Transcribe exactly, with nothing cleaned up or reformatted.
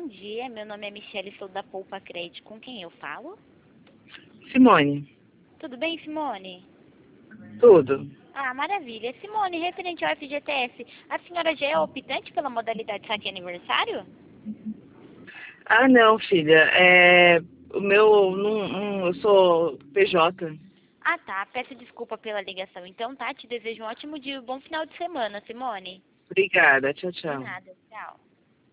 dia, meu nome é Michelle, sou da Poupa Crédito. Com quem eu falo? Simone. Tudo bem, Simone? Tudo. Ah, maravilha. Simone, referente ao F G T S, a senhora já é optante pela modalidade saque aniversário? Ah, não, filha. É, o meu, não, não, eu sou P J. Ah, tá. Peço desculpa pela ligação. Então, tá. Te desejo um ótimo dia e um bom final de semana, Simone. Obrigada. Tchau, De tchau. nada. Tchau.